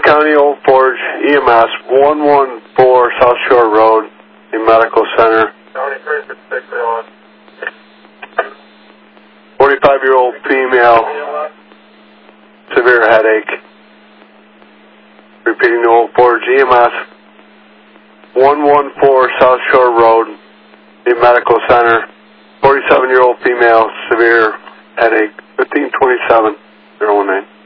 County Old Forge, EMS, 114 South Shore Road, the medical center. County 361. 45-year-old female, severe headache. Repeating the Old Forge, EMS, 114 South Shore Road, the medical center. 47-year-old female, severe headache, 1527-019.